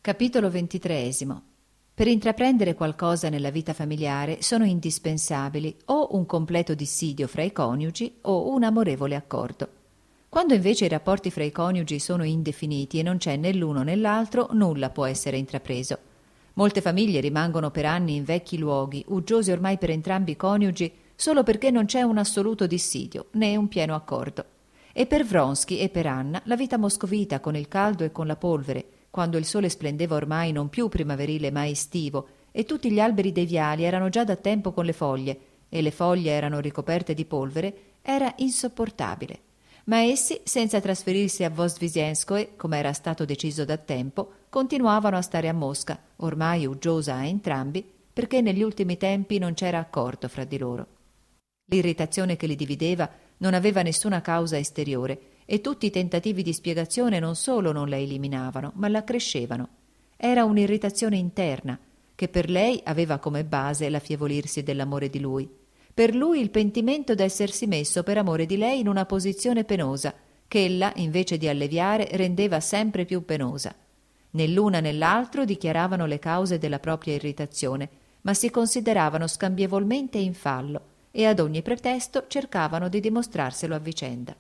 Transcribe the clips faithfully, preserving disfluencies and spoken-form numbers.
Capitolo ventitreesimo. Per intraprendere qualcosa nella vita familiare sono indispensabili o un completo dissidio fra i coniugi o un amorevole accordo. Quando invece i rapporti fra i coniugi sono indefiniti e non c'è né l'uno né l'altro, nulla può essere intrapreso. Molte famiglie rimangono per anni in vecchi luoghi, uggiose ormai per entrambi i coniugi, solo perché non c'è un assoluto dissidio né un pieno accordo. E per Vronsky e per Anna la vita moscovita con il caldo e con la polvere, quando il sole splendeva ormai non più primaverile ma estivo, e tutti gli alberi dei viali erano già da tempo con le foglie, e le foglie erano ricoperte di polvere, era insopportabile. Ma essi, senza trasferirsi a Vozdvizhenskoe, come era stato deciso da tempo, continuavano a stare a Mosca, ormai uggiosa a entrambi, perché negli ultimi tempi non c'era accordo fra di loro. L'irritazione che li divideva non aveva nessuna causa esteriore, e tutti i tentativi di spiegazione non solo non la eliminavano, ma l'accrescevano. Era un'irritazione interna, che per lei aveva come base l'affievolirsi dell'amore di lui. Per lui il pentimento d'essersi messo per amore di lei in una posizione penosa, che ella, invece di alleviare, rendeva sempre più penosa. Né l'una né l'altro dichiaravano le cause della propria irritazione, ma si consideravano scambievolmente in fallo, e ad ogni pretesto cercavano di dimostrarselo a vicenda.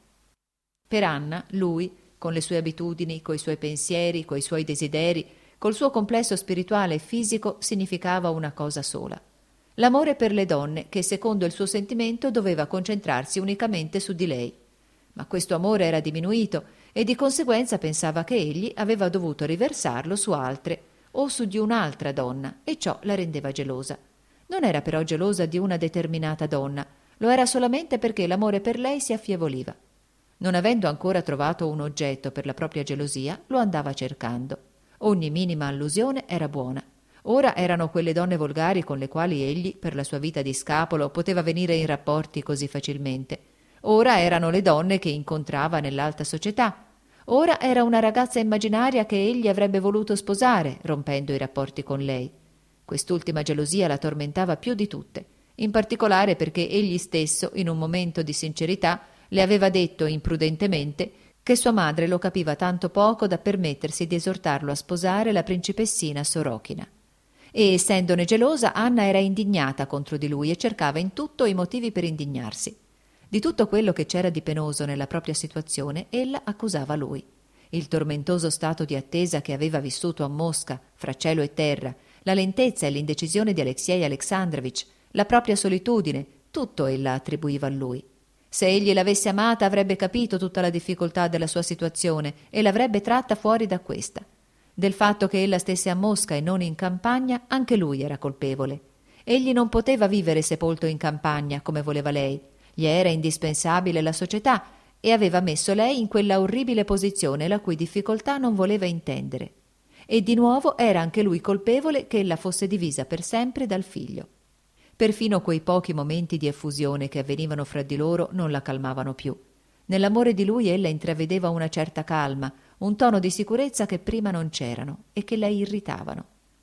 Per Anna, lui, con le sue abitudini, coi suoi pensieri, coi suoi desideri, col suo complesso spirituale e fisico, significava una cosa sola: l'amore per le donne che, secondo il suo sentimento, doveva concentrarsi unicamente su di lei. Ma questo amore era diminuito e di conseguenza pensava che egli aveva dovuto riversarlo su altre o su di un'altra donna, e ciò la rendeva gelosa. Non era però gelosa di una determinata donna, lo era solamente perché l'amore per lei si affievoliva. Non avendo ancora trovato un oggetto per la propria gelosia, lo andava cercando. Ogni minima allusione era buona. Ora erano quelle donne volgari con le quali egli, per la sua vita di scapolo, poteva venire in rapporti così facilmente. Ora erano le donne che incontrava nell'alta società. Ora era una ragazza immaginaria che egli avrebbe voluto sposare, rompendo i rapporti con lei. Quest'ultima gelosia la tormentava più di tutte, in particolare perché egli stesso, in un momento di sincerità, le aveva detto imprudentemente che sua madre lo capiva tanto poco da permettersi di esortarlo a sposare la principessina Sorokina. E, essendone gelosa, Anna era indignata contro di lui e cercava in tutto i motivi per indignarsi. Di tutto quello che c'era di penoso nella propria situazione, ella accusava lui. Il tormentoso stato di attesa che aveva vissuto a Mosca, fra cielo e terra, la lentezza e l'indecisione di Alexei Alexandrovich, la propria solitudine, tutto ella attribuiva a lui. Se egli l'avesse amata avrebbe capito tutta la difficoltà della sua situazione e l'avrebbe tratta fuori da questa. Del fatto che ella stesse a Mosca e non in campagna, anche lui era colpevole. Egli non poteva vivere sepolto in campagna come voleva lei. Gli era indispensabile la società e aveva messo lei in quella orribile posizione la cui difficoltà non voleva intendere. E di nuovo era anche lui colpevole che ella fosse divisa per sempre dal figlio. Perfino quei pochi momenti di effusione che avvenivano fra di loro non la calmavano più. Nell'amore di lui ella intravedeva una certa calma, un tono di sicurezza che prima non c'erano e che la irritavano.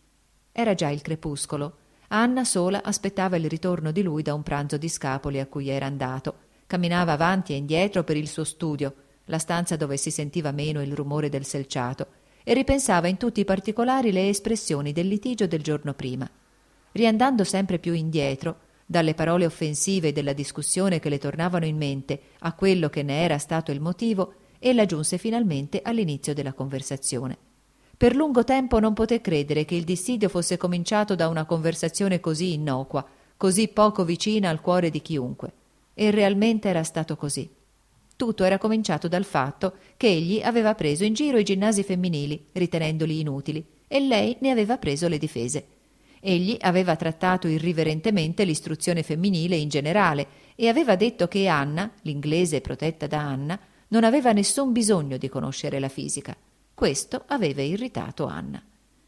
Era già il crepuscolo. Anna sola aspettava il ritorno di lui da un pranzo di scapoli a cui era andato. Camminava avanti e indietro per il suo studio, la stanza dove si sentiva meno il rumore del selciato, e ripensava in tutti i particolari le espressioni del litigio del giorno prima. Riandando sempre più indietro, dalle parole offensive della discussione che le tornavano in mente a quello che ne era stato il motivo, ella giunse finalmente all'inizio della conversazione. Per lungo tempo non poté credere che il dissidio fosse cominciato da una conversazione così innocua, così poco vicina al cuore di chiunque. E realmente era stato così. Tutto era cominciato dal fatto che egli aveva preso in giro i ginnasi femminili, ritenendoli inutili, e lei ne aveva preso le difese. Egli aveva trattato irriverentemente l'istruzione femminile in generale e aveva detto che Anna, l'inglese protetta da Anna, non aveva nessun bisogno di conoscere la fisica. Questo aveva irritato Anna.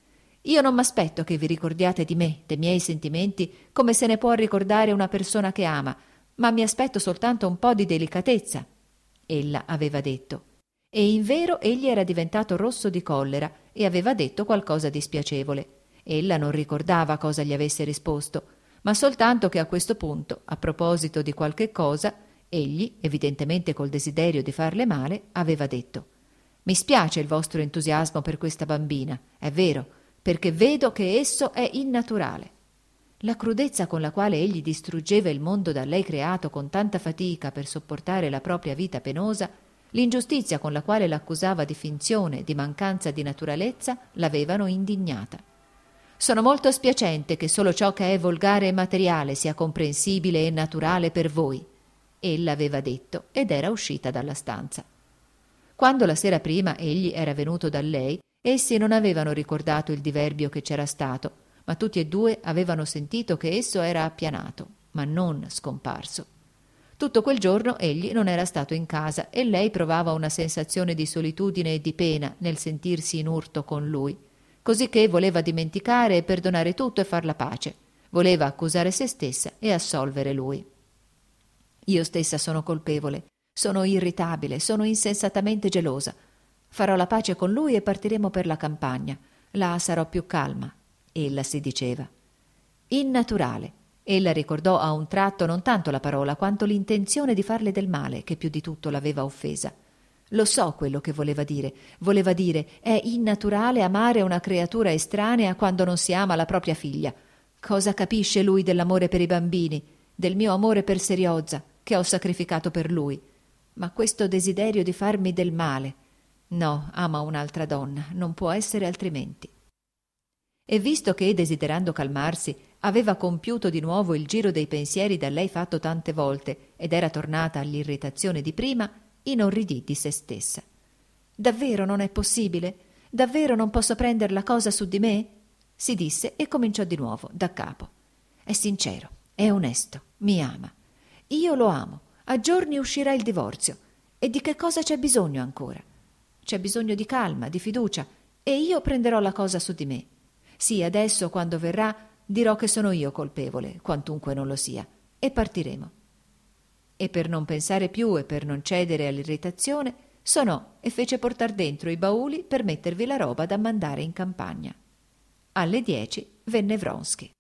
«Io non m'aspetto che vi ricordiate di me, dei miei sentimenti, come se ne può ricordare una persona che ama, ma mi aspetto soltanto un po' di delicatezza», ella aveva detto. E invero egli era diventato rosso di collera e aveva detto qualcosa di spiacevole. Ella non ricordava cosa gli avesse risposto, ma soltanto che a questo punto, a proposito di qualche cosa, egli, evidentemente col desiderio di farle male, aveva detto: Mi spiace il vostro entusiasmo per questa bambina, è vero, perché vedo che esso è innaturale. La crudezza con la quale egli distruggeva il mondo da lei creato con tanta fatica per sopportare la propria vita penosa, l'ingiustizia con la quale l'accusava di finzione, di mancanza di naturalezza, l'avevano indignata. Sono molto spiacente che solo ciò che è volgare e materiale sia comprensibile e naturale per voi, ella aveva detto ed era uscita dalla stanza. Quando la sera prima egli era venuto da lei, essi non avevano ricordato il diverbio che c'era stato, ma tutti e due avevano sentito che esso era appianato, ma non scomparso. Tutto quel giorno egli non era stato in casa e lei provava una sensazione di solitudine e di pena nel sentirsi in urto con lui, cosicché voleva dimenticare e perdonare tutto e far la pace, voleva accusare se stessa e assolvere lui. Io stessa sono colpevole, sono irritabile, sono insensatamente gelosa. Farò la pace con lui e partiremo per la campagna. Là sarò più calma. Ella si diceva. Innaturale. Ella ricordò a un tratto non tanto la parola quanto l'intenzione di farle del male che più di tutto l'aveva offesa. Lo so quello che voleva dire. Voleva dire è innaturale amare una creatura estranea quando non si ama la propria figlia. Cosa capisce lui dell'amore per i bambini, del mio amore per Seriozza, che ho sacrificato per lui? Ma questo desiderio di farmi del male. No, ama un'altra donna, non può essere altrimenti. E visto che, desiderando calmarsi, aveva compiuto di nuovo il giro dei pensieri da lei fatto tante volte ed era tornata all'irritazione di prima, inorridì di se stessa. Davvero non è possibile? Davvero non posso prender la cosa su di me? Si disse e cominciò di nuovo, da capo. È sincero, è onesto, mi ama. Io lo amo, a giorni uscirà il divorzio. E di che cosa c'è bisogno ancora? C'è bisogno di calma, di fiducia, e io prenderò la cosa su di me. Sì, adesso, quando verrà, dirò che sono io colpevole, quantunque non lo sia, e partiremo. E per non pensare più e per non cedere all'irritazione, sonò e fece portar dentro i bauli per mettervi la roba da mandare in campagna. Alle dieci venne Vronsky.